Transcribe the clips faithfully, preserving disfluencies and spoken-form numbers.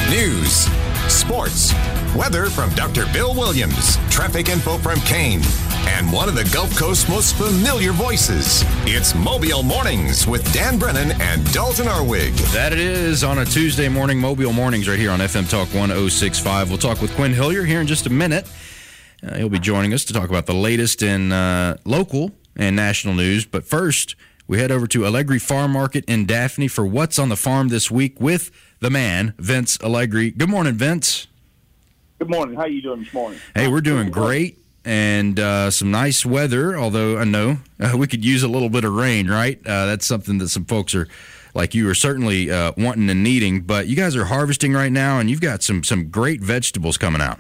News, sports, weather from Doctor Bill Williams, traffic info from Kane, and one of the Gulf Coast's most familiar voices. It's Mobile Mornings with Dan Brennan and Dalton Arwig. That it is on a Tuesday morning, Mobile Mornings right here on F M Talk one oh six point five. We'll talk with Quinn Hillier here in just a minute. Uh, he'll be joining us to talk about the latest in uh, local and national news. But first, we head over to Allegri Farm Market in Daphne for What's on the Farm this week with the man, Vince Allegri. Good morning, Vince. Good morning. How are you doing this morning? Hey, we're doing great, and uh, some nice weather, although I know uh, we could use a little bit of rain, right? Uh, that's something that some folks are, like you, are certainly uh, wanting and needing. But you guys are harvesting right now, and you've got some, some great vegetables coming out.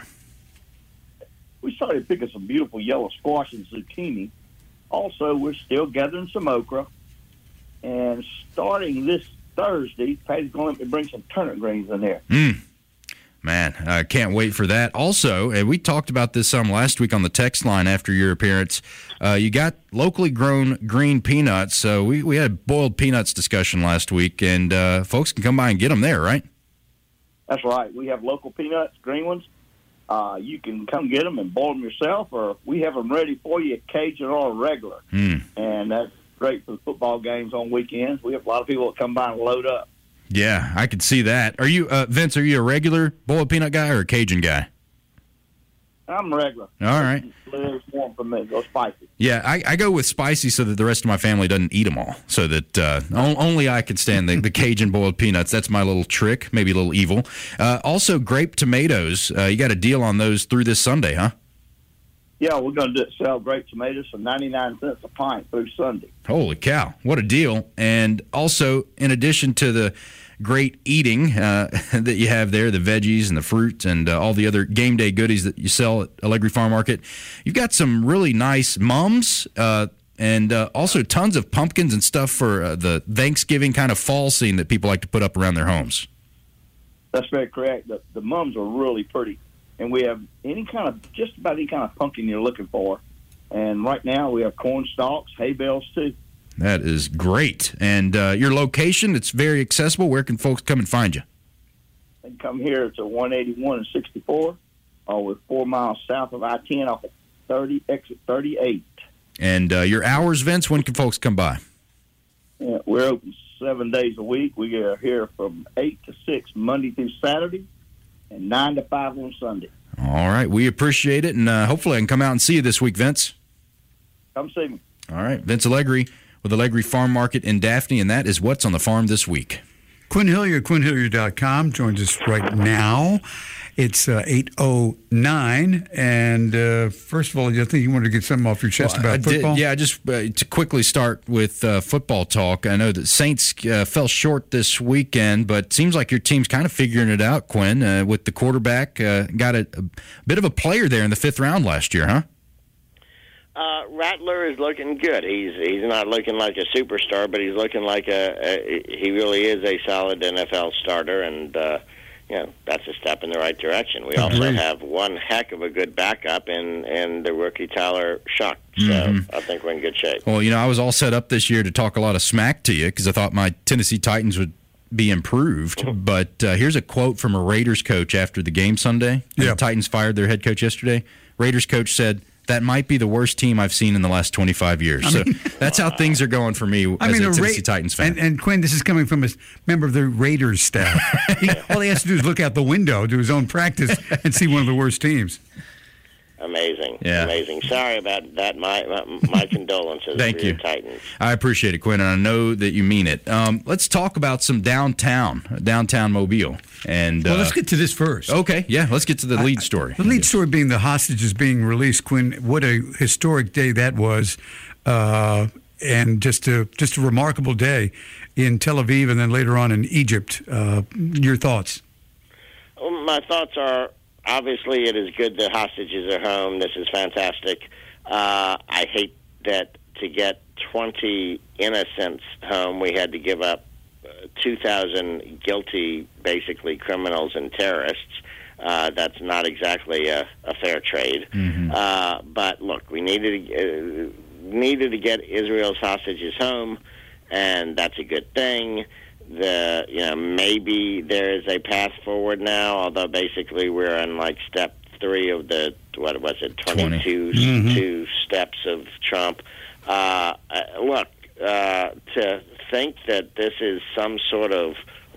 We started picking some beautiful yellow squash and zucchini. Also, we're still gathering some okra. And starting this Thursday, Patty's going to let me bring some turnip greens in there. Mm. Man, I can't wait for that. Also, and we talked about this some last week on the text line after your appearance. Uh, you got locally grown green peanuts. So we, we had a boiled peanuts discussion last week, and uh, folks can come by and get them there, right? That's right. We have local peanuts, green ones. Uh, you can come get them and boil them yourself, or we have them ready for you, Cajun or regular. Mm. And that's great for the football games on weekends. We have a lot of people that come by and load up. Yeah, I could see that. Are you, uh, Vince, are you a regular boiled peanut guy or a Cajun guy? I'm regular. All right. It's warm for me. Go spicy. Yeah, I, I go with spicy so that the rest of my family doesn't eat them all, so that uh, only I can stand the, the Cajun boiled peanuts. That's my little trick, maybe a little evil. Uh, also, grape tomatoes. Uh, you got a deal on those through this Sunday, huh? Yeah, we're going to sell grape tomatoes for ninety-nine cents a pint through Sunday. Holy cow. What a deal. And also, in addition to the great eating uh, that you have there, the veggies and the fruit and uh, all the other game day goodies that you sell at Allegri Farm Market, you've got some really nice mums uh, and uh, also tons of pumpkins and stuff for uh, the Thanksgiving kind of fall scene that people like to put up around their homes. That's very correct. The, the mums are really pretty. And we have any kind of, just about any kind of pumpkin you're looking for. And right now we have corn stalks, hay bales too. That is great. And uh, your location, it's very accessible. Where can folks come and find you? They can come here to one eighty-one and sixty-four, or we're four miles south of I ten off of thirty, exit thirty-eight. And uh, your hours, Vince, when can folks come by? Yeah, we're open seven days a week. We are here from eight to six Monday through Saturday, and nine to five on Sunday. All right. We appreciate it, and uh, hopefully I can come out and see you this week, Vince. Come see me. All right. Vince Allegri with Allegri Farm Market in Daphne, and that is What's on the Farm this week. Quinn Hillier, quinn hillier dot com, joins us right now. It's uh, eight oh nine, and uh, first of all, I think you wanted to get something off your chest well, about I football? Did, yeah, just uh, to quickly start with uh, football talk. I know that Saints uh, fell short this weekend, but it seems like your team's kind of figuring it out, Quinn, uh, with the quarterback. Uh, got a, a bit of a player there in the fifth round last year, huh? Uh, Rattler is looking good. He's he's not looking like a superstar, but he's looking like a, a he really is a solid N F L starter, and uh, you know that's a step in the right direction. We also Agreed. have one heck of a good backup in in the rookie Tyler Shuck, so Mm-hmm. I think we're in good shape. Well, you know, I was all set up this year to talk a lot of smack to you because I thought my Tennessee Titans would be improved. But uh, here's a quote from a Raiders coach after the game Sunday. Yeah. The Titans fired their head coach yesterday. Raiders coach said, "That might be the worst team I've seen in the last twenty-five years." I mean, so that's how things are going for me I as mean, a the Tennessee Ra- Titans fan. And, and Quinn, this is coming from a member of the Raiders staff. he, all he has to do is look out the window to his own practice and see one of the worst teams. Amazing, Yeah. amazing. Sorry about that. My my, my condolences. Thank for you. your Titans. I appreciate it, Quinn, and I know that you mean it. Um, let's talk about some downtown, downtown Mobile. And Well, uh, let's get to this first. okay, yeah, let's get to the lead story. The lead story being the hostages being released, Quinn. What a historic day that was, uh, and just a just a remarkable day in Tel Aviv and then later on in Egypt. Uh, your thoughts? Well, my thoughts are, obviously, it is good that hostages are home. This is fantastic. Uh, I hate that to get twenty innocents home, we had to give up uh, two thousand guilty, basically, criminals and terrorists. Uh, that's not exactly a, a fair trade. Mm-hmm. Uh, but, look, we needed to, uh, needed to get Israel's hostages home, and that's a good thing. the you know maybe there is a path forward now, although basically we're on like step three of the what was it twenty-two mm-hmm. two steps of Trump. Uh, look, uh, to think that this is some sort of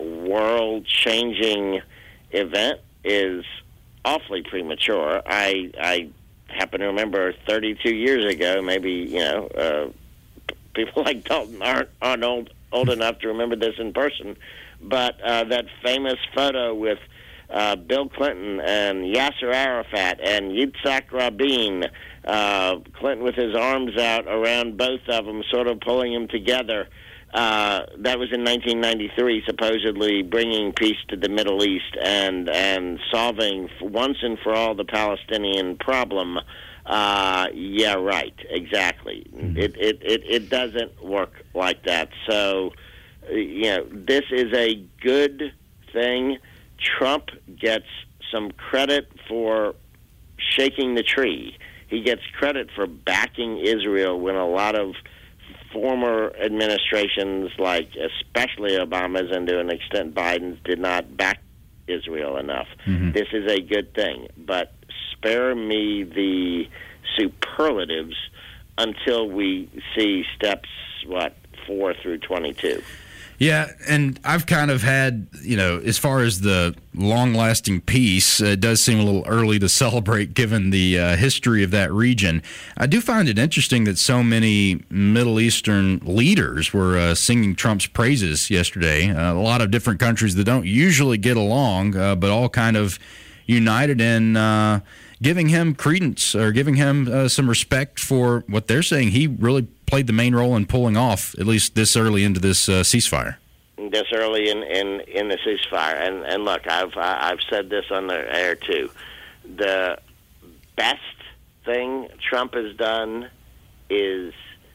world-changing event is awfully premature. I I happen to remember thirty-two years ago, maybe you know. Uh, People like Dalton aren't, aren't old, old enough to remember this in person, but uh, that famous photo with uh, Bill Clinton and Yasser Arafat and Yitzhak Rabin, uh, Clinton with his arms out around both of them, sort of pulling them together. Uh, that was in nineteen ninety-three, supposedly bringing peace to the Middle East and, and solving once and for all the Palestinian problem. Uh, yeah, right, exactly. Mm-hmm. It, it, it, it doesn't work like that. So, you know, this is a good thing. Trump gets some credit for shaking the tree. He gets credit for backing Israel when a lot of former administrations, like especially Obama's and to an extent Biden's, did not back Israel enough. Mm-hmm. This is a good thing, but spare me the superlatives until we see steps, what, four through twenty-two. Yeah, and I've kind of had, you know, as far as the long-lasting peace, uh, it does seem a little early to celebrate given the uh, history of that region. I do find it interesting that so many Middle Eastern leaders were uh, singing Trump's praises yesterday. Uh, a lot of different countries that don't usually get along, uh, but all kind of united in uh, giving him credence or giving him uh, some respect for what they're saying. He really played the main role in pulling off, at least this early into this uh, ceasefire. This early in, in, in the ceasefire. And, and look, I've I've said this on the air too. The best thing Trump has done is,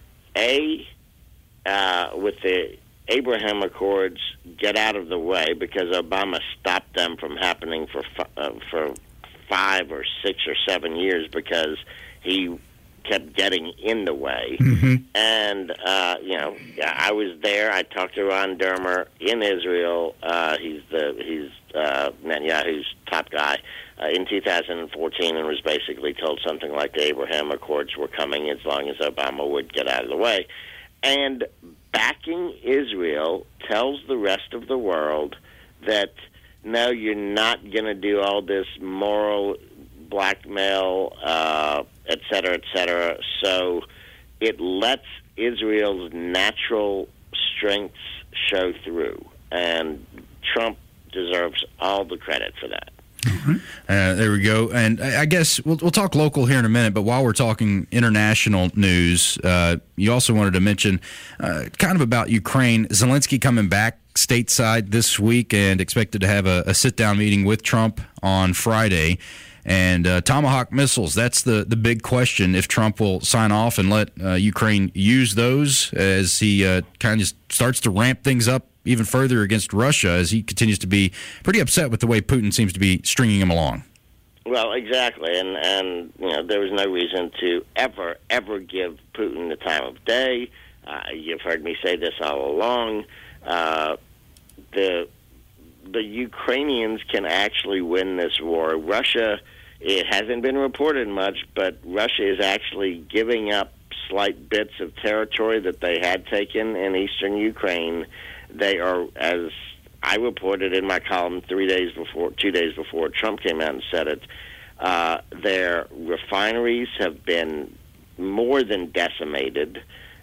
A, uh, with the Abraham Accords, get out of the way, because Obama stopped them from happening for uh, for five or six or seven years because he kept getting in the way. Mm-hmm. And, uh, you know, I was there. I talked to Ron Dermer in Israel. Uh, he's the he's uh, Netanyahu's top guy uh, in two thousand fourteen, and was basically told something like the Abraham Accords were coming as long as Obama would get out of the way. And backing Israel tells the rest of the world that, no, you're not going to do all this moral blackmail, uh, et cetera, et cetera. So it lets Israel's natural strengths show through. And Trump deserves all the credit for that. Uh, there we go. And I guess we'll, we'll talk local here in a minute, but while we're talking international news, uh, you also wanted to mention uh, kind of about Ukraine. Zelensky coming back stateside this week and expected to have a, a sit-down meeting with Trump on Friday. And uh, Tomahawk missiles, that's the, the big question, if Trump will sign off and let uh, Ukraine use those as he uh, kind of starts to ramp things up even further against Russia, as he continues to be pretty upset with the way Putin seems to be stringing him along. Well, exactly, and, and you know, there was no reason to ever, ever give Putin the time of day. Uh, you've heard me say this all along. Uh, the the Ukrainians can actually win this war. Russia, it hasn't been reported much, but Russia is actually giving up slight bits of territory that they had taken in eastern Ukraine. They are, as I reported in my column three days before, two days before Trump came out and said it, uh, their refineries have been more than decimated,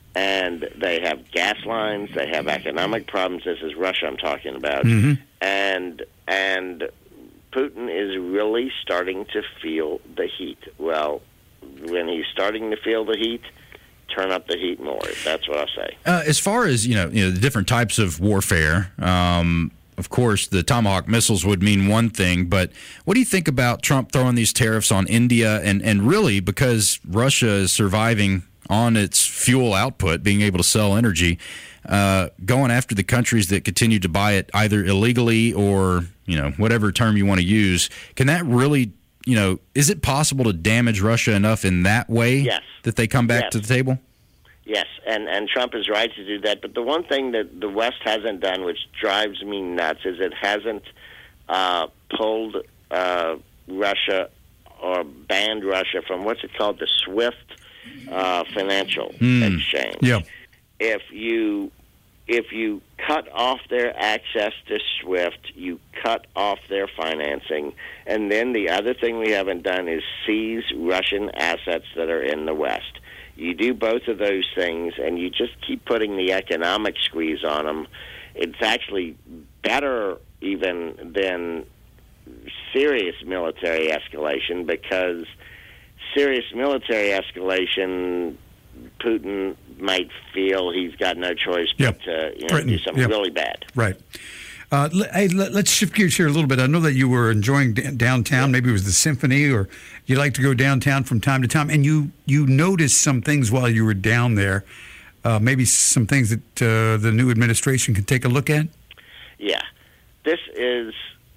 and they have gas lines, they have economic problems. This is Russia I'm talking about. Mm-hmm. And and Putin is really starting to feel the heat. Well, when he's starting to feel the heat, turn up the heat more. That's what I say. Uh, as far as, you know, you know, the different types of warfare, um, of course, the Tomahawk missiles would mean one thing, but what do you think about Trump throwing these tariffs on India and, and really, because Russia is surviving on its fuel output, being able to sell energy, uh, going after the countries that continue to buy it either illegally or, you know, whatever term you want to use? Can that really, you know, is it possible to damage Russia enough in that way yes. that they come back yes. to the table? Yes, and, and Trump is right to do that. But the one thing that the West hasn't done, which drives me nuts, is it hasn't uh, pulled uh, Russia or banned Russia from what's it called, the SWIFT uh, financial mm. exchange. Yeah. If you if you cut off their access to SWIFT, you cut off their financing, and then the other thing we haven't done is seize Russian assets that are in the West. You do both of those things, and you just keep putting the economic squeeze on them. It's actually better even than serious military escalation, because serious military escalation, Putin might feel he's got no choice but yep. to you know, Britain. do something yep. really bad. Right. Uh, l- hey, l- let's shift gears here a little bit. I know that you were enjoying d- downtown. Yeah. Maybe it was the symphony, or you like to go downtown from time to time. And you, you noticed some things while you were down there, uh, maybe some things that uh, the new administration can take a look at? Yeah. This is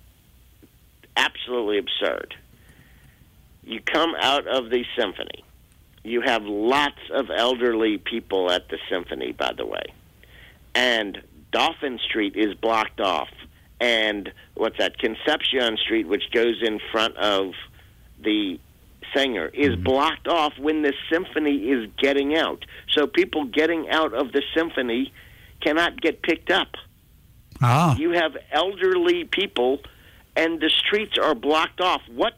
absolutely absurd. You come out of the symphony. You have lots of elderly people at the symphony, by the way. And Dauphin Street is blocked off. And what's that? Concepcion Street, which goes in front of the Saenger, is mm-hmm. blocked off when the symphony is getting out. So people getting out of the symphony cannot get picked up. Ah. You have elderly people, and the streets are blocked off. What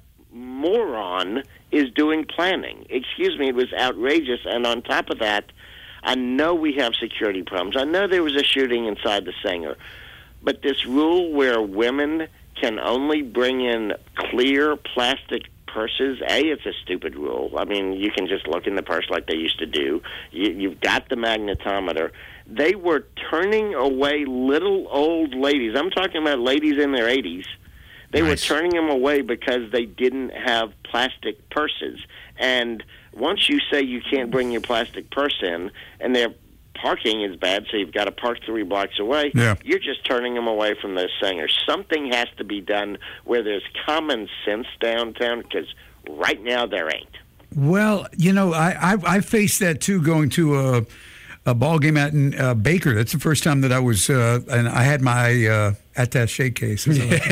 moron is doing planning? Excuse me, it was outrageous. And on top of that, I know we have security problems. I know there was a shooting inside the Saenger. But this rule where women can only bring in clear plastic purses, A, it's a stupid rule. I mean, you can just look in the purse like they used to do. You, you've got the magnetometer. They were turning away little old ladies. I'm talking about ladies in their eighties. They nice. were turning them away because they didn't have plastic purses. And once you say you can't bring your plastic purse in, and their parking is bad, so you've got to park three blocks away, yeah. you're just turning them away from the Saenger. Something has to be done where there's common sense downtown, because right now there ain't. Well, you know, I, I, I faced that too, going to a, a ball game out in uh, Baker. That's the first time that I was, uh, and I had my uh, attaché case.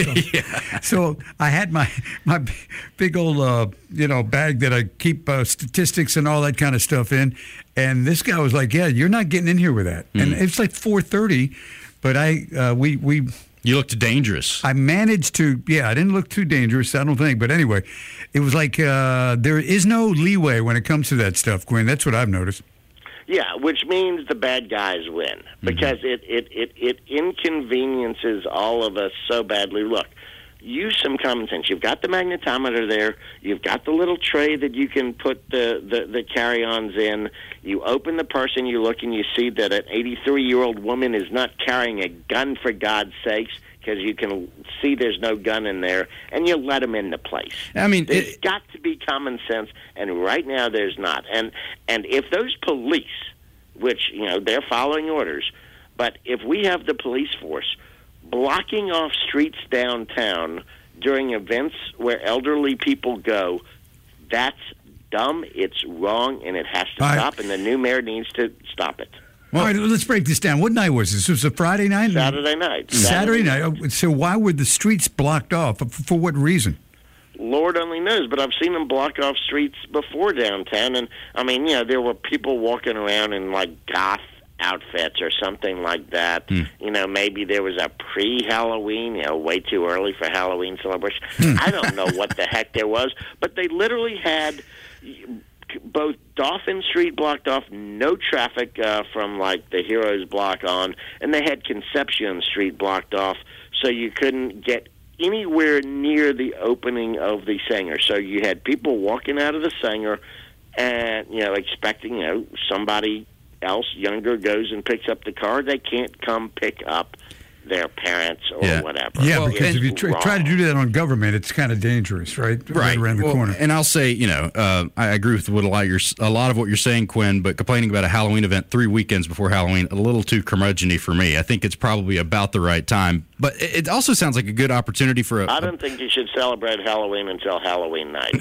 yeah. So I had my my big old, uh, you know, bag that I keep uh, statistics and all that kind of stuff in. And this guy was like, "Yeah, you're not getting in here with that." Mm. And it's like four thirty, but I uh, we we. You looked dangerous. I managed to, yeah, I didn't look too dangerous, I don't think. But anyway, it was like uh, there is no leeway when it comes to that stuff, Quinn. That's what I've noticed. Yeah, which means the bad guys win, because mm-hmm. it, it, it, it inconveniences all of us so badly. Look, use some common sense. You've got the magnetometer there. You've got the little tray that you can put the, the, the carry-ons in. You open the purse and you look and you see that an eighty-three-year-old woman is not carrying a gun, for God's sakes, because you can see there's no gun in there, and you let them into place. I mean, there's it, got to be common sense, and right now there's not. And and if those police, which, you know, they're following orders, but if we have the police force blocking off streets downtown during events where elderly people go, that's dumb, it's wrong, and it has to All stop, right. and the new mayor needs to stop it. Well, all right, let's break this down. What night was this? This was a Friday night? Saturday night. Saturday, Saturday night. So why were the streets blocked off? For, for what reason? Lord only knows, but I've seen them block off streets before downtown, and, I mean, you know, there were people walking around in, like, goth outfits or something like that. Mm. You know, maybe there was a pre-Halloween, you know, way too early for Halloween celebration. I don't know what the heck there was, but they literally had both Dauphin Street blocked off, no traffic uh, from, like, the Heroes block on, and they had Concepcion Street blocked off, so you couldn't get anywhere near the opening of the Saenger. So you had people walking out of the Saenger and, you know, expecting, you know, somebody else younger goes and picks up the car. They can't come pick up their parents or Yeah. whatever. Yeah, Well, because and- if you try, try to do that on government, it's kind of dangerous, right? Right around the Well, corner. And I'll say, you know, uh, I agree with what a lot, you're, a lot of what you're saying, Quinn, but complaining about a Halloween event three weekends before Halloween, a little too curmudgeon-y for me. I think it's probably about the right time. But it it also sounds like a good opportunity for a... I don't think you should celebrate Halloween until Halloween night.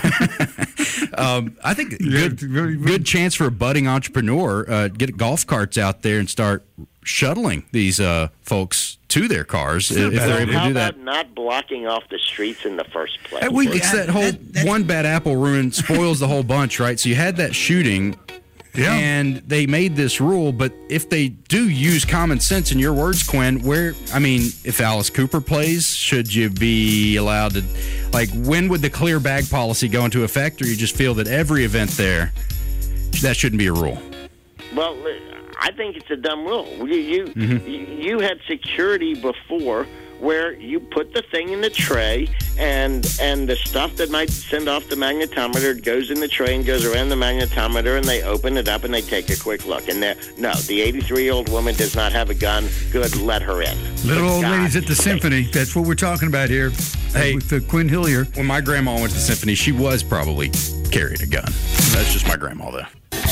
um, I think Yeah, good, really- good chance for a budding entrepreneur. Uh, get golf carts out there and start shuttling these uh, folks to their cars if bad they're idea. able to How do that. about not blocking off the streets in the first place? Uh, we- It's that whole That- that- one bad apple ruin spoils the whole bunch, right? So you had that shooting, Yeah. and they made this rule. But if they do use common sense, in your words, Quinn, where I mean, if Alice Cooper plays, should you be allowed to? Like, when would the clear bag policy go into effect, or you just feel that every event there, that shouldn't be a rule? Well, I think it's a dumb rule. You you, Mm-hmm. you you had security before where you put the thing in the tray, and and the stuff that might send off the magnetometer goes in the tray and goes around the magnetometer, and they open it up and they take a quick look. And they're- no, the eighty-three-year-old woman does not have a gun. Good, let her in. Little But old God, ladies at the symphony. That's what we're talking about here. Hey. With the Quinn Hillier. When my grandma went to the symphony, she was probably carrying a gun. That's just my grandma, though.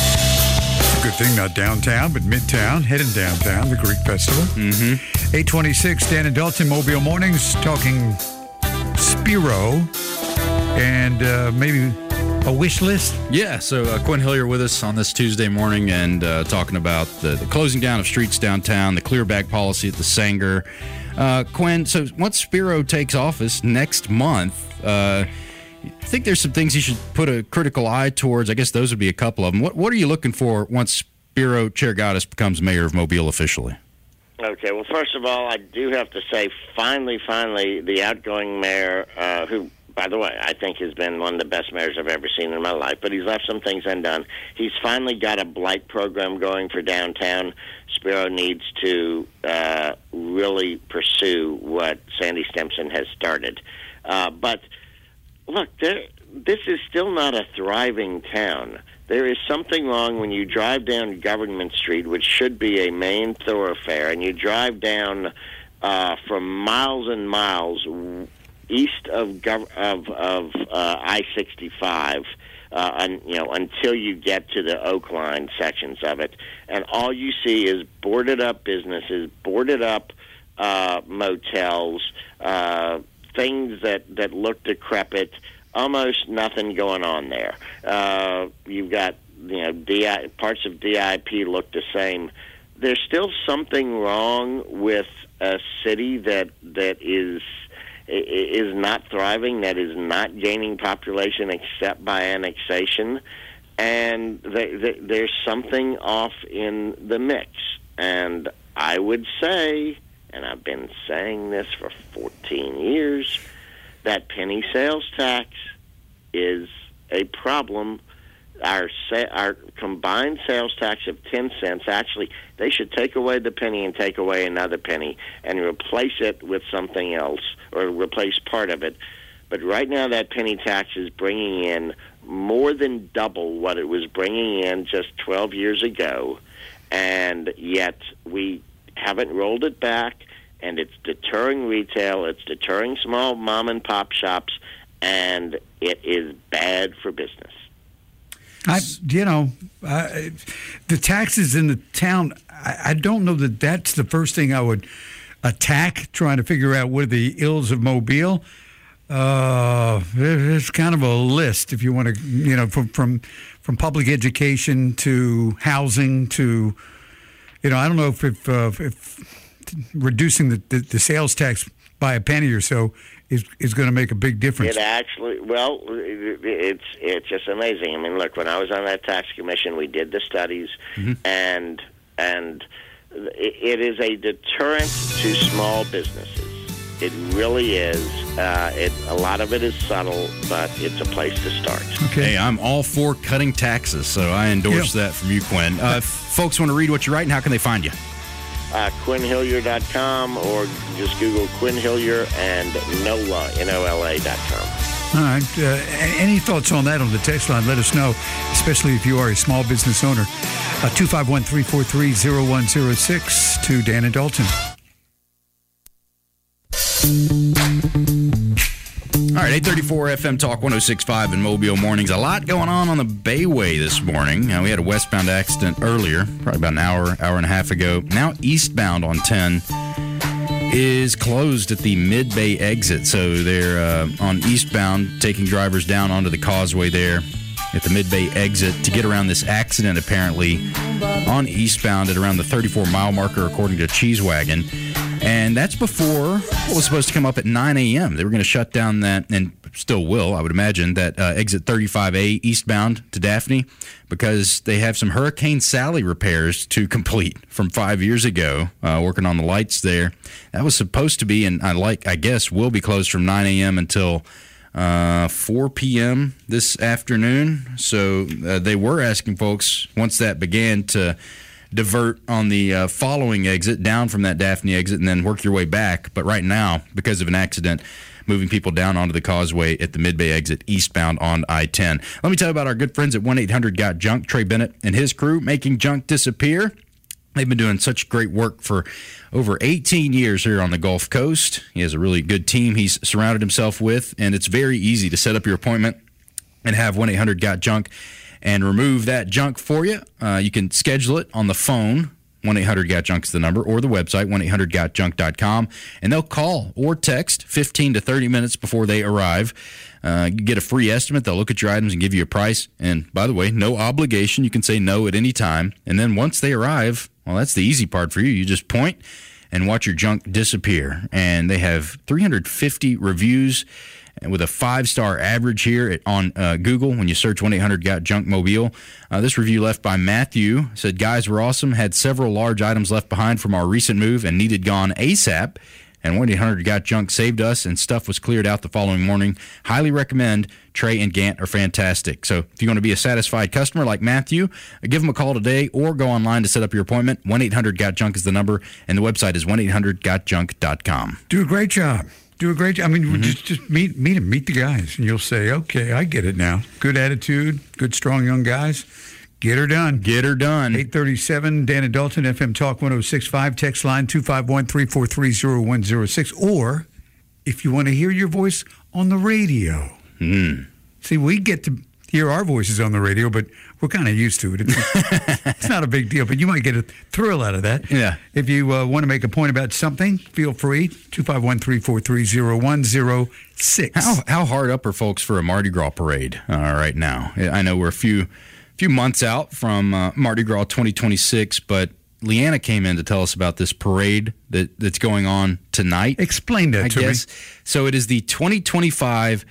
Good thing not downtown, but midtown, heading downtown, the Greek Festival. Mm-hmm. eight twenty-six, Dan and Dalton, Mobile Mornings, talking Spiro and uh, maybe a wish list. Yeah, so uh, Quinn Hillier with us on this Tuesday morning and uh, talking about the, the closing down of streets downtown, the clear bag policy at the Sanger. Uh, Quinn, so once Spiro takes office next month, uh, I think there's some things he should put a critical eye towards. I guess those would be a couple of them. What, what are you looking for once Spiro Chergatis becomes mayor of Mobile officially? Okay, well, first of all, I do have to say, finally, finally, the outgoing mayor, uh, who, by the way, I think has been one of the best mayors I've ever seen in my life, but he's left some things undone. He's finally got a blight program going for downtown. Spiro needs to uh, really pursue what Sandy Stimpson has started. Uh, but, look, there, this is still not a thriving town. There is something wrong when you drive down Government Street, which should be a main thoroughfare, and you drive down uh, for miles and miles east of Gov- of, of uh, I sixty-five, uh, and, you know, until you get to the Oak Line sections of it, and all you see is boarded up businesses, boarded up uh, motels, uh, things that, that look decrepit. Almost nothing going on there. Uh, you've got, you know, D I, parts of D I P look the same. There's still something wrong with a city that that is is not thriving, that is not gaining population except by annexation, and the, the, there's something off in the mix. And I would say, and I've been saying this for fourteen years, that penny sales tax is a problem. Our sa- our combined sales tax of ten cents, actually, they should take away the penny and take away another penny and replace it with something else, or replace part of it. But right now that penny tax is bringing in more than double what it was bringing in just twelve years ago, and yet we haven't rolled it back. And it's deterring retail, it's deterring small mom-and-pop shops, and it is bad for business. I, you know, I, the taxes in the town, I, I don't know that that's the first thing I would attack, trying to figure out what are the ills of Mobile. Uh, there's kind of a list, if you want to, you know, from, from, from public education to housing to, you know, I don't know if, if, uh, if reducing the, the, the sales tax by a penny or so is is going to make a big difference. It actually, well, it's it's just amazing. I mean, look, when I was on that tax commission, we did the studies, mm-hmm. and and it is a deterrent to small businesses. It really is. Uh, it a lot of it is subtle, but it's a place to start. Okay, hey, I'm all for cutting taxes, so I endorse yeah. that from you, Quinn. Uh, if folks want to read what you write, and how can they find you? Uh, Quinn Hillier dot com, or just Google Quinn Hillier and NOLA, N O L A dot com. All right. Uh, any thoughts on that on the text line? Let us know, especially if you are a small business owner. Uh, two five one, three four three, zero one zero six to Dan and Dalton. All right, eight thirty-four F M Talk one oh six point five in Mobile Mornings. A lot going on on the Bayway this morning. Uh, we had a westbound accident earlier, probably about an hour, hour and a half ago. Now eastbound on ten is closed at the Mid-Bay exit. So they're uh, on eastbound, taking drivers down onto the causeway there at the Mid-Bay exit to get around this accident, apparently, on eastbound at around the thirty-four mile marker, according to Cheese Wagon. And that's before what was supposed to come up at nine a.m. They were going to shut down that, and still will, I would imagine, that uh, exit thirty-five A eastbound to Daphne, because they have some Hurricane Sally repairs to complete from five years ago, uh, working on the lights there. That was supposed to be, and I like, I guess, will be closed from nine a.m. until uh, four p.m. this afternoon. So uh, they were asking folks, once that began, to divert on the uh, following exit down from that Daphne exit and then work your way back. But right now, because of an accident, moving people down onto the causeway at the Mid-Bay exit eastbound on I ten. Let me tell you about our good friends at one eight hundred got junk. Trey Bennett and his crew making junk disappear. They've been doing such great work for over eighteen years here on the Gulf Coast. He has a really good team he's surrounded himself with, and it's very easy to set up your appointment and have one eight hundred got junk and remove that junk for you. Uh, you can schedule it on the phone. one eight hundred got junk is the number, or the website, one eight hundred got junk dot com. And they'll call or text fifteen to thirty minutes before they arrive. Uh, you get a free estimate. They'll look at your items and give you a price. And by the way, no obligation. You can say no at any time. And then once they arrive, well, that's the easy part for you. You just point and watch your junk disappear. And they have three hundred fifty reviews with a five-star average here at, on uh, Google when you search one eight hundred got junk Mobile. Uh, this review left by Matthew said, "Guys were awesome, had several large items left behind from our recent move and needed gone ASAP. And one eight hundred got junk saved us, and stuff was cleared out the following morning. Highly recommend. Trey and Gant are fantastic." So if you want to be a satisfied customer like Matthew, give them a call today or go online to set up your appointment. one eight hundred got junk is the number, and the website is one eight hundred got junk dot com. Do a great job. Do a great job. I mean, mm-hmm. just just meet meet them, meet the guys, and you'll say, "Okay, I get it now." Good attitude, good, strong young guys. Get her done. Get her done. eight thirty-seven, Dan and Dalton, F M Talk one oh six point five, text line two five one, three four three, oh one oh six. Or if you want to hear your voice on the radio. Mm. See, we get to hear our voices on the radio, but we're kind of used to it. It's, it's not a big deal, but you might get a thrill out of that. Yeah. If you uh, want to make a point about something, feel free. two five one, three four three, oh one oh six. How how hard up are folks for a Mardi Gras parade uh, right now? I know we're a few few months out from uh, Mardi Gras twenty twenty-six, but Leanna came in to tell us about this parade that, that's going on tonight. Explain that I to guess. me. So it is the twenty twenty-five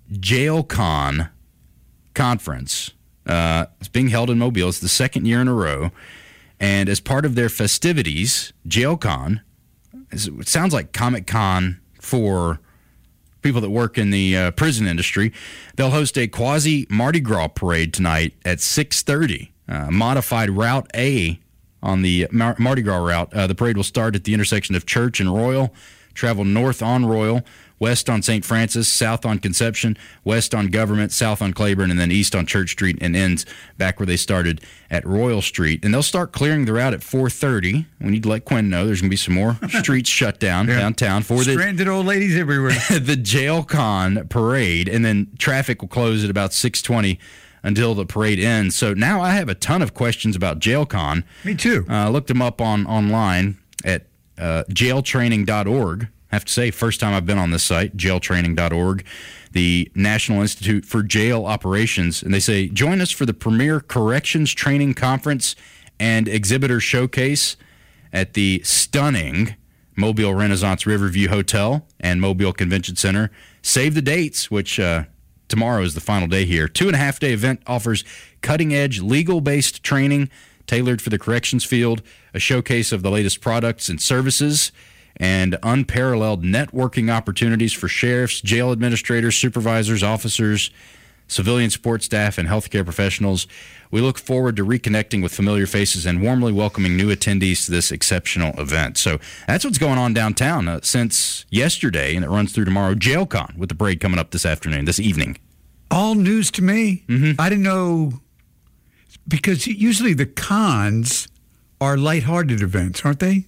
JailCon conference. Uh, it's being held in Mobile. It's the second year in a row. And as part of their festivities, JailCon, it sounds like Comic-Con for people that work in the uh, prison industry. They'll host a quasi Mardi Gras parade tonight at six thirty. Uh, modified Route A on the Mar- Mardi Gras route. Uh, the parade will start at the intersection of Church and Royal, travel north on Royal, west on Saint Francis, south on Conception, west on Government, south on Claiborne, and then east on Church Street, and ends back where they started at Royal Street. And they'll start clearing the route at four thirty. We need to let Quinn know there's going to be some more streets shut down yeah. downtown for the stranded old ladies everywhere. the JailCon parade, and then traffic will close at about six twenty until the parade ends. So now I have a ton of questions about JailCon. Me too. I uh, looked them up on online at uh, jail training dot org. I have to say, first time I've been on this site, jail training dot org, the National Institute for Jail Operations. And they say, join us for the premier corrections training conference and exhibitor showcase at the stunning Mobile Renaissance Riverview Hotel and Mobile Convention Center. Save the dates, which uh, tomorrow is the final day here. Two and a half day event offers cutting-edge legal-based training tailored for the corrections field, a showcase of the latest products and services, and unparalleled networking opportunities for sheriffs, jail administrators, supervisors, officers, civilian support staff, and healthcare professionals. We look forward to reconnecting with familiar faces and warmly welcoming new attendees to this exceptional event. So that's what's going on downtown uh, since yesterday, and it runs through tomorrow. JailCon with the parade coming up this afternoon, this evening. All news to me. Mm-hmm. I didn't know, because usually the cons are lighthearted events, aren't they?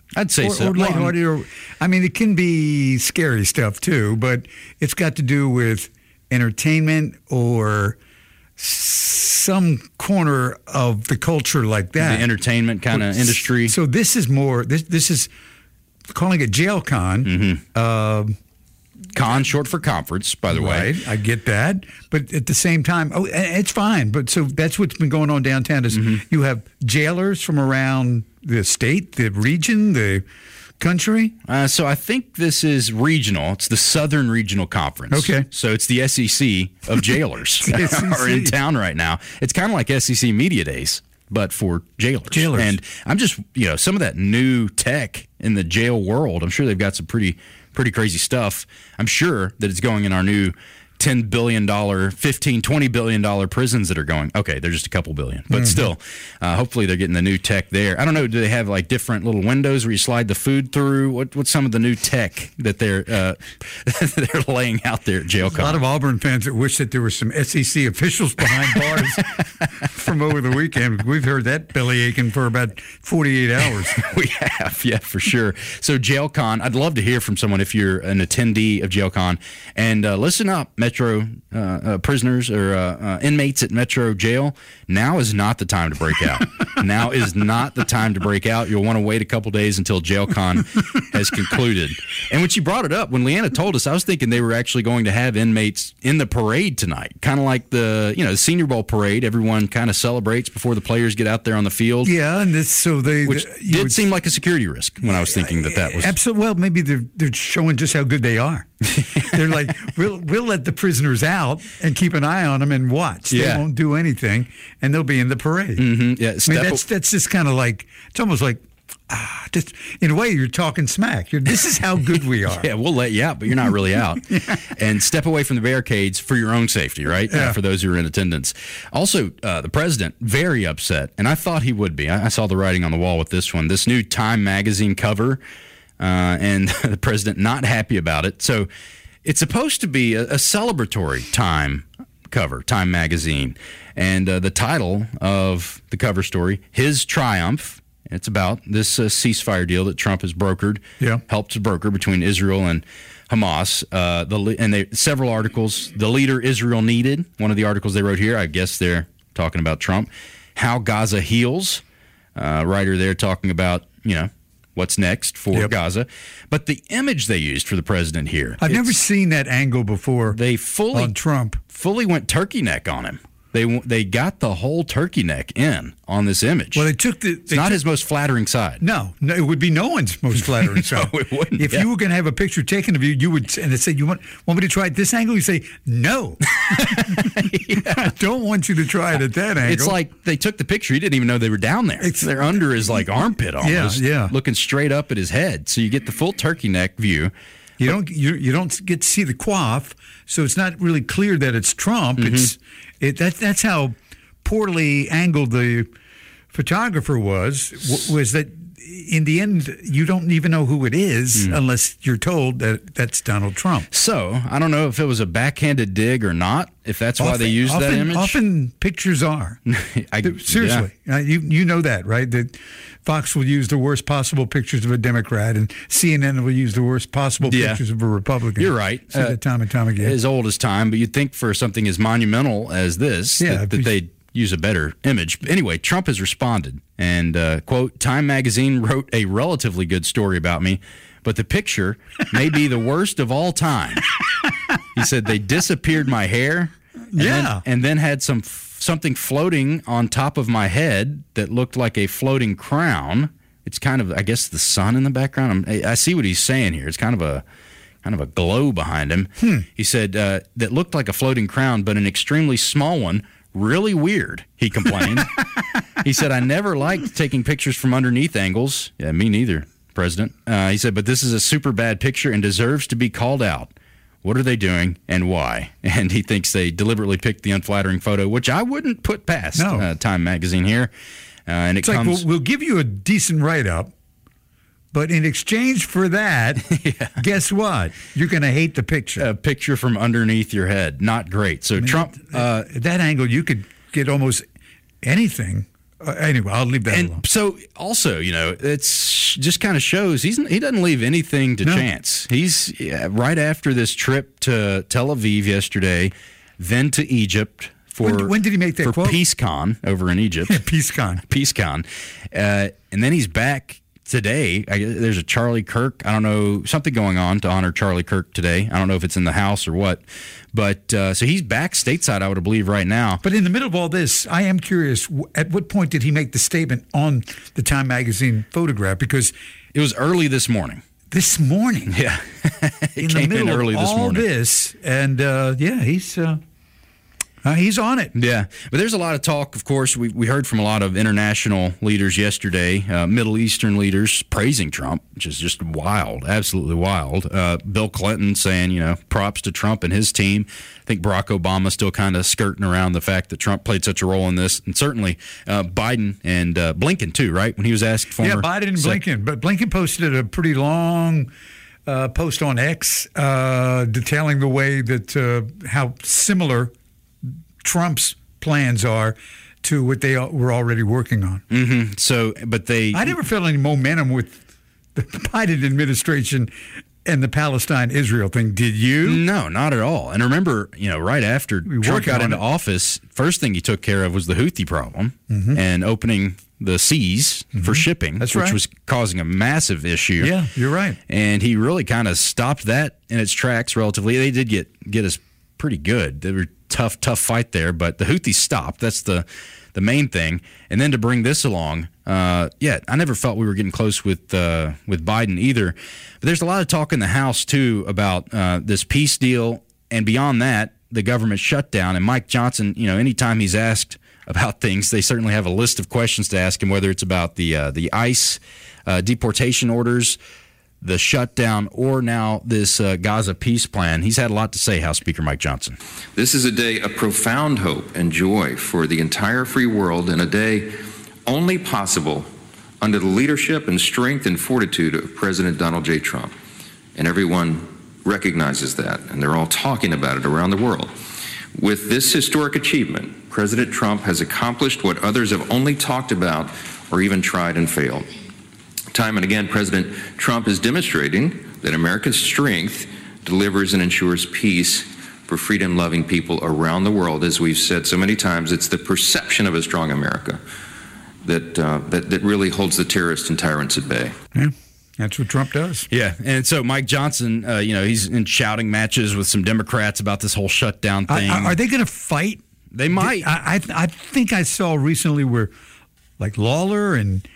I'd say or, so. Or lighthearted. Or, I mean, it can be scary stuff too, but it's got to do with entertainment or some corner of the culture like that. The entertainment kind of industry. So this is more, this this is calling it jail con. Mm-hmm. Uh, Con, short for conference, by the way. Right, I get that. But at the same time, oh, it's fine. But so that's what's been going on downtown is Mm-hmm. you have jailers from around the state, the region, the country. Uh, so I think this is regional. It's the Southern Regional Conference. Okay. So it's the S E C of jailers S E C. are in town right now. It's kind of like S E C Media Days, but for jailers. Jailers. And I'm just, you know, some of that new tech in the jail world, I'm sure they've got some pretty, pretty crazy stuff. I'm sure that it's going in our new ten billion dollars, fifteen, twenty billion dollars prisons that are going. Okay, they're just a couple billion. But Mm-hmm. still, uh, hopefully they're getting the new tech there. I don't know, do they have like different little windows where you slide the food through? What, what's some of the new tech that they're uh, they're laying out there at JailCon? A lot of Auburn fans that wish that there were some S E C officials behind bars from over the weekend. We've heard that belly aching for about forty-eight hours. We have, yeah, for sure. So JailCon, I'd love to hear from someone if you're an attendee of JailCon. And uh, listen up, Metro uh, uh, prisoners or uh, uh, inmates at Metro Jail. Now is not the time to break out. Now is not the time to break out. You'll want to wait a couple days until JailCon has concluded. And when she brought it up, when Leanna told us, I was thinking they were actually going to have inmates in the parade tonight, kind of like the you know the Senior Bowl parade. Everyone kind of celebrates before the players get out there on the field. Yeah, and this, so they Which the, you did would- seem like a security risk when I was thinking that that was. Absolutely. Well, maybe they're they're showing just how good they are. They're like, we'll we'll let the prisoners out and keep an eye on them and watch. They Yeah. won't do anything, and they'll be in the parade. Mhm, yeah, I mean, step that's that's just kind of like it's almost like ah, just in a way you're talking smack. You're, this is how good we are. Yeah, we'll let you out, but you're not really out. And step away from the barricades for your own safety, right? Yeah. Uh, for those who are in attendance. Also, uh, the president, very upset, and I thought he would be. I, I saw the writing on the wall with this one. This new Time magazine cover, uh, and the president not happy about it. So it's supposed to be a, a celebratory Time cover, Time magazine. And uh, the title of the cover story, His Triumph. It's about this uh, ceasefire deal that Trump has brokered, Yeah. helped to broker between Israel and Hamas. Uh, the le- and they several articles. The leader Israel needed. One of the articles they wrote here, I guess they're talking about Trump. How Gaza heals. Uh, writer there talking about you know what's next for Yep. Gaza. But the image they used for the president here, I've never it's- seen that angle before. They fully on Trump. fully went turkey neck on him. They they got the whole turkey neck in on this image. Well, they took the. it's They not took, his most flattering side. No, no, it would be no one's most flattering side. it wouldn't, If yeah. you were going to have a picture taken of you, you would, and they say, "You want want me to try it this angle?" You say, "No, I don't want you to try it at that angle." It's like they took the picture. He didn't even know they were down there. It's- They're under his like armpit almost, yeah. looking straight up at his head. So you get the full turkey neck view. you don't you, you don't get to see the quaff, so it's not really clear that it's Trump. Mm-hmm. It's it that that's how poorly angled the photographer was. w- Was that in the end you don't even know who it is Mm. unless you're told that that's Donald Trump. So I don't know if it was a backhanded dig or not. If that's why they used often, that image. Often pictures are. I, Seriously, uh, you you know that, right? That Fox will use the worst possible pictures of a Democrat, and C N N will use the worst possible Yeah. pictures of a Republican. You're right. See Uh, that time and time again. As old as time, but you'd think for something as monumental as this Yeah, that, that if you- they'd use a better image. But anyway, Trump has responded and, uh, quote, Time magazine wrote a relatively good story about me, but the picture may be the worst of all time. He said they disappeared my hair and Yeah. then, and then had some something floating on top of my head that looked like a floating crown. It's kind of, I guess, the sun in the background. I'm, I see what he's saying here. It's kind of a kind of a glow behind him. Hmm. He said uh, that looked like a floating crown, but an extremely small one. Really weird, he complained. He said, I never liked taking pictures from underneath angles. Yeah, me neither, President. Uh, he said, but this is a super bad picture and deserves to be called out. What are they doing and why? And he thinks they deliberately picked the unflattering photo, which I wouldn't put past No. uh, Time magazine here. Uh, and it It's like comes. we'll, we'll give you a decent write-up, but in exchange for that, guess what? You're going to hate the picture. a picture from underneath your head. Not great. So Trump, uh, At that angle, you could get almost anything Uh, anyway, I'll leave that and alone. So also, you know, it's just kind of shows he's he doesn't leave anything to No. chance. He's yeah, right after this trip to Tel Aviv yesterday, then to Egypt for When- when did he make that for quote? PeaceCon over in Egypt. PeaceCon. PeaceCon, uh, and then he's back today. I, there's a Charlie Kirk. I don't know, something going on to honor Charlie Kirk today. I don't know if it's in the House or what, but uh, so he's back stateside, I would believe, right now. But in the middle of all this, I am curious, w- at what point did he make the statement on the Time Magazine photograph? Because It was early this morning. this morning, Yeah, it in the came middle in early of this all morning. this, and uh, yeah, he's uh, uh, he's on it. Yeah, but there's a lot of talk, of course. We we heard from a lot of international leaders yesterday, uh, Middle Eastern leaders praising Trump, which is just wild, absolutely wild. Uh, Bill Clinton saying, you know, props to Trump and his team. I think Barack Obama still kind of skirting around the fact that Trump played such a role in this, and certainly uh, Biden and uh, Blinken too, right? When he was asked, former Yeah, Biden and sec- Blinken. But Blinken posted a pretty long uh, post on X uh, detailing the way that uh, how similar Trump's plans are to what they were already working on. Mhm. So, but they, I never felt any momentum with the Biden administration and the Palestine-Israel thing. Did you? No, not at all. And remember, you know, right after were Trump working got on into it. office, first thing he took care of was the Houthi problem and opening the seas for shipping, That's which right. was causing a massive issue. Yeah, you're right. And he really kind of stopped that in its tracks relatively. They did get get us pretty good. They were tough, tough fight there, but the Houthis stopped. That's the the main thing. And then to bring this along, uh, yeah, I never felt we were getting close with uh, with Biden either. But there's a lot of talk in the House too about uh, this peace deal, and beyond that, the government shutdown. And Mike Johnson, you know, anytime he's asked about things, they certainly have a list of questions to ask him, whether it's about the uh, the ICE uh, deportation orders, the shutdown, or now this uh, Gaza peace plan. He's had a lot to say, House Speaker Mike Johnson. This is a day of profound hope and joy for the entire free world, and a day only possible under the leadership and strength and fortitude of President Donald J. Trump. And everyone recognizes that, and they're all talking about it around the world. With this historic achievement, President Trump has accomplished what others have only talked about or even tried and failed. Time and again, President Trump is demonstrating that America's strength delivers and ensures peace for freedom-loving people around the world. As we've said so many times, it's the perception of a strong America that uh, that, that really holds the terrorists and tyrants at bay. Yeah, that's what Trump does. Yeah, and so Mike Johnson, uh, you know, he's in shouting matches with some Democrats about this whole shutdown thing. I- I- are they going to fight? They might. I, I I think I saw recently where, like Lawler and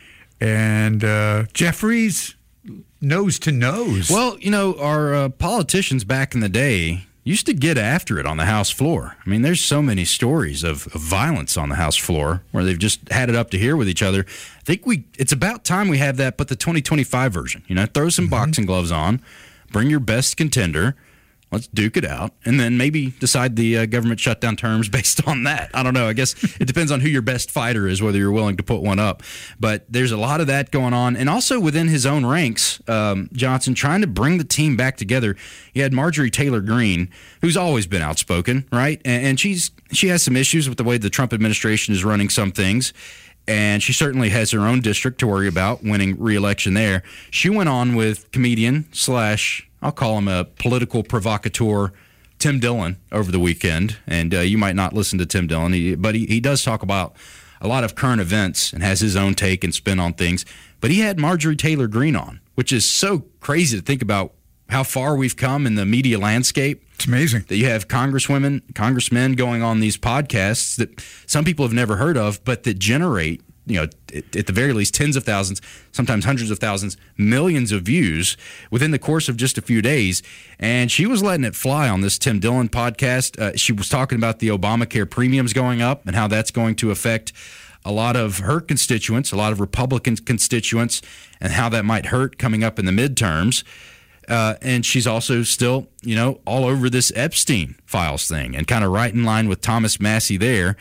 and uh, Jeffries, nose to nose. Well, you know, our uh, politicians back in the day used to get after it on the House floor. I mean, there's so many stories of, of violence on the House floor where they've just had it up to here with each other. I think we it's about time we have that, but the twenty twenty-five version. You know, throw some Mm-hmm. boxing gloves on, bring your best contender. Let's duke it out, and then maybe decide the uh, government shutdown terms based on that. I don't know. I guess it depends on who your best fighter is, whether you're willing to put one up. But there's a lot of that going on. And also within his own ranks, um, Johnson trying to bring the team back together. You had Marjorie Taylor Greene, who's always been outspoken, right? And, and she's she has some issues with the way the Trump administration is running some things. And she certainly has her own district to worry about winning re-election there. She went on with comedian slash, I'll call him a political provocateur, Tim Dillon, over the weekend. And uh, you might not listen to Tim Dillon, he, but he, he does talk about a lot of current events and has his own take and spin on things. But he had Marjorie Taylor Greene on, which is so crazy to think about how far we've come in the media landscape. It's amazing that you have congresswomen, congressmen going on these podcasts that some people have never heard of, but that generate, you know, at, at the very least tens of thousands, sometimes hundreds of thousands, millions of views within the course of just a few days. And she was letting it fly on this Tim Dillon podcast. Uh, she was talking about the Obamacare premiums going up and how that's going to affect a lot of her constituents, a lot of Republican constituents, and how that might hurt coming up in the midterms. Uh, and she's also still, you know, all over this Epstein files thing and kind of right in line with Thomas Massie there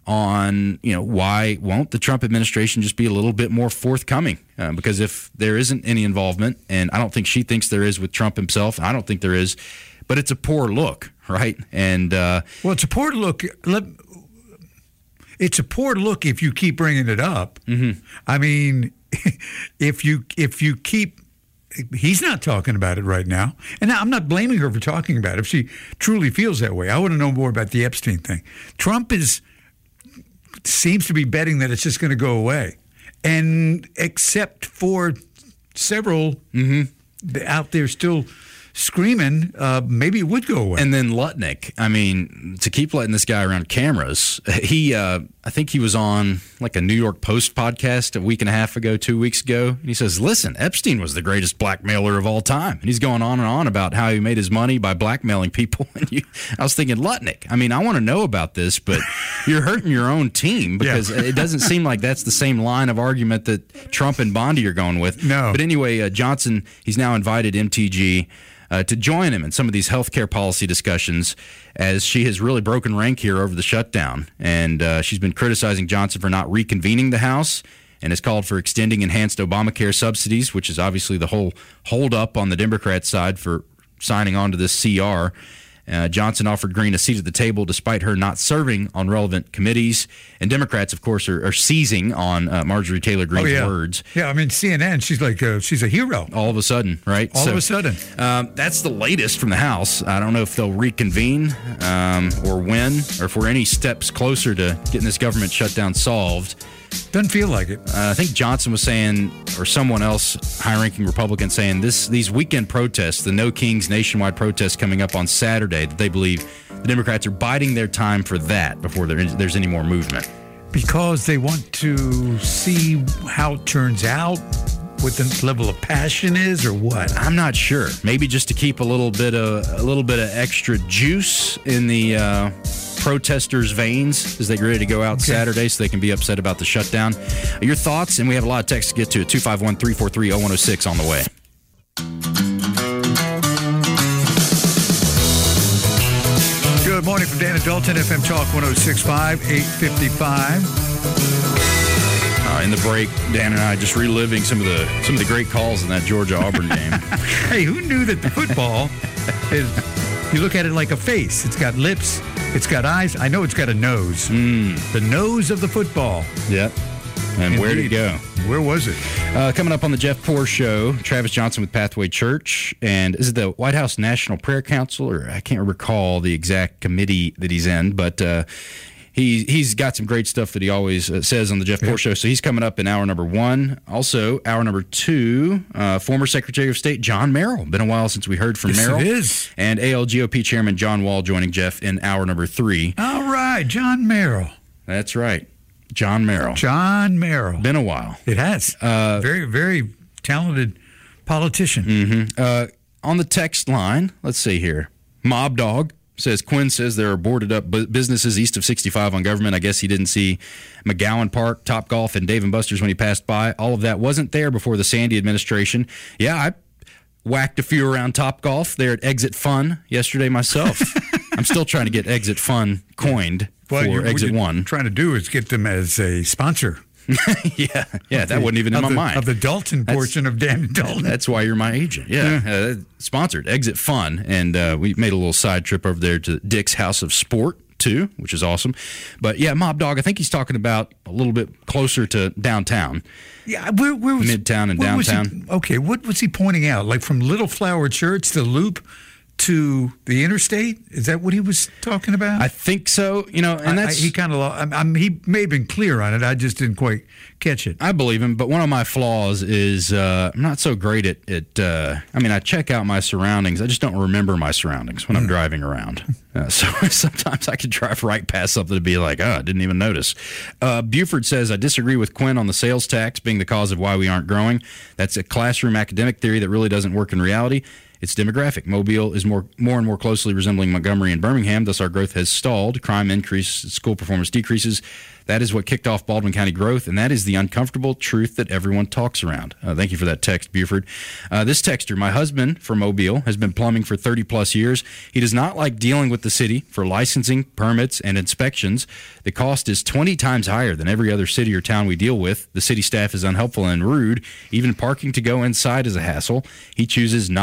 on, you know, why won't the Trump administration just be a little bit more forthcoming? Uh, because if there isn't any involvement, and I don't think she thinks there is with Trump himself, I don't think there is, but it's a poor look, right? And uh, well, it's a poor look. Let, it's a poor look if you keep bringing it up. Mm-hmm. I mean, if you if you keep, he's not talking about it right now, and I'm not blaming her for talking about it. If she truly feels that way, I want to know more about the Epstein thing. Trump is seems to be betting that it's just going to go away, and except for several mm-hmm. out there still screaming, uh, maybe it would go away. And then Lutnick, I mean, to keep letting this guy around cameras, he, uh, I think he was on like a New York Post podcast a week and a half ago, two weeks ago. And he says, listen, Epstein was the greatest blackmailer of all time. And he's going on and on about how he made his money by blackmailing people. And you, I was thinking, Lutnick, I mean, I want to know about this, but you're hurting your own team because yeah. it doesn't seem like that's the same line of argument that Trump and Bondi are going with. No. But anyway, uh, Johnson, he's now invited M T G Uh, to join him in some of these healthcare policy discussions, as she has really broken rank here over the shutdown. And uh, she's been criticizing Johnson for not reconvening the House and has called for extending enhanced Obamacare subsidies, which is obviously the whole holdup on the Democrat side for signing on to this C R. Uh, Johnson offered Green a seat at the table despite her not serving on relevant committees. And Democrats, of course, are, are seizing on uh, Marjorie Taylor Greene's oh, yeah. words. Yeah, I mean, C N N, she's like, a, she's a hero. All of a sudden, right? All so, of a sudden. Um, that's the latest from the House. I don't know if they'll reconvene um, or when, or if we're any steps closer to getting this government shutdown solved. Doesn't feel like it. Uh, I think Johnson was saying, or someone else, high-ranking Republican, saying this: these weekend protests, the No Kings nationwide protests coming up on Saturday, that they believe the Democrats are biding their time for that before there is, there's any more movement. Because they want to see how it turns out, what the level of passion is, or what? I'm not sure. Maybe just to keep a little bit of a little bit of extra juice in the uh, protesters' veins as they get ready to go out okay. Saturday, so they can be upset about the shutdown. Your thoughts, and we have a lot of texts to get to. two five one, three four three, zero one zero six on the way. Good morning from Dan and Dalton, F M Talk one oh six point five, eight fifty-five. Uh, in the break, Dan and I just reliving some of the some of the great calls in that Georgia Auburn game. Hey, who knew that the football is? You look at it like a face. It's got lips. It's got eyes. I know it's got a nose. Mm. The nose of the football. Yep. And Indeed. Where'd it go? Where was it? Uh, coming up on the Jeff Poor Show, Travis Johnson with Pathway Church. And is it the White House National Prayer Council? Or I can't recall the exact committee that he's in, but uh, he, he's got some great stuff that he always uh, says on the Jeff yep. Poor Show. So he's coming up in hour number one. Also, hour number two, uh, former Secretary of State John Merrill. Been a while since we heard from yes, Merrill. It is. And A L G O P Chairman John Wall joining Jeff in hour number three. All right, John Merrill. That's right. John Merrill. John Merrill. Been a while. It has. Uh, very, very talented politician. Mm-hmm. Uh, on the text line, let's see here. Mob Dog says, Quinn says there are boarded up bu- businesses east of sixty-five on Government. I guess he didn't see McGowan Park, Top Golf, and Dave and Buster's when he passed by. All of that wasn't there before the Sandy administration. Yeah, I whacked a few around Top Golf there at Exit Fun yesterday myself. I'm still trying to get Exit Fun coined well, for Exit what you're One. Trying to do is get them as a sponsor. yeah, yeah, that the, wasn't even in my the, mind. Of the Dalton that's, portion of Dan and Dalton. That's why you're my agent. Yeah, yeah. Uh, sponsored Exit Fun, and uh, we made a little side trip over there to Dick's House of Sport too, which is awesome. But yeah, Mob Dog, I think he's talking about a little bit closer to downtown. Yeah, where, where was Midtown and downtown? He, okay, what was he pointing out? Like from Little Flower Church, the Loop, to the interstate? Is that what he was talking about? I think so. You know, and that's I, I, he kind of. I mean, he may have been clear on it. I just didn't quite catch it. I believe him, but one of my flaws is uh, I'm not so great at. at uh, I mean, I check out my surroundings. I just don't remember my surroundings when I'm mm. driving around. Uh, so sometimes I could drive right past something and be like, "Oh, I didn't even notice." Uh, Buford says, "I disagree with Quinn on the sales tax being the cause of why we aren't growing. That's a classroom academic theory that really doesn't work in reality. It's demographic. Mobile is more more and more closely resembling Montgomery and Birmingham, thus our growth has stalled. Crime increases, school performance decreases. That is what kicked off Baldwin County growth, and that is the uncomfortable truth that everyone talks around." Uh, thank you for that text, Buford. Uh, this texter, my husband from Mobile, has been plumbing for thirty-plus years. He does not like dealing with the city for licensing, permits, and inspections. The cost is twenty times higher than every other city or town we deal with. The city staff is unhelpful and rude. Even parking to go inside is a hassle. He chooses not to work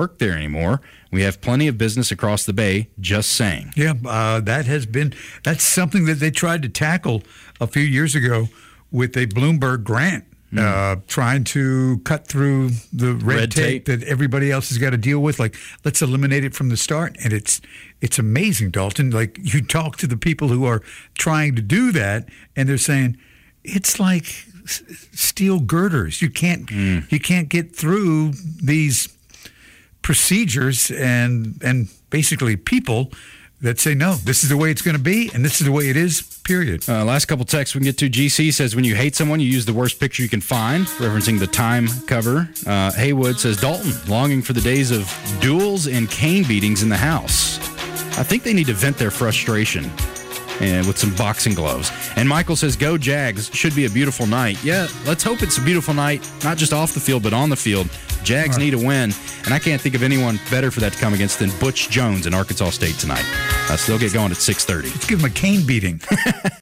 work there anymore. We have plenty of business across the bay, just saying. Yeah, uh, that has been, that's something that they tried to tackle a few years ago with a Bloomberg grant. Uh, trying to cut through the red, Red tape, tape. that everybody else has got to deal with. Like, let's eliminate it from the start. And it's it's amazing, Dalton. Like, you talk to the people who are trying to do that, and they're saying it's like s- steel girders. You can't Mm. you can't get through these procedures and and basically people that say, no, this is the way it's going to be, and this is the way it is, period. Uh, last couple texts we can get to. G C says, when you hate someone, you use the worst picture you can find, referencing the Time cover. Uh, Haywood says, Dalton, longing for the days of duels and cane beatings in the house. I think they need to vent their frustration and with some boxing gloves. And Michael says, go Jags. Should be a beautiful night. Yeah, let's hope it's a beautiful night, not just off the field, but on the field. Jags need a win, and I can't think of anyone better for that to come against than Butch Jones in Arkansas State tonight. Uh, so they'll get going at six thirty. Let's give them a cane beating.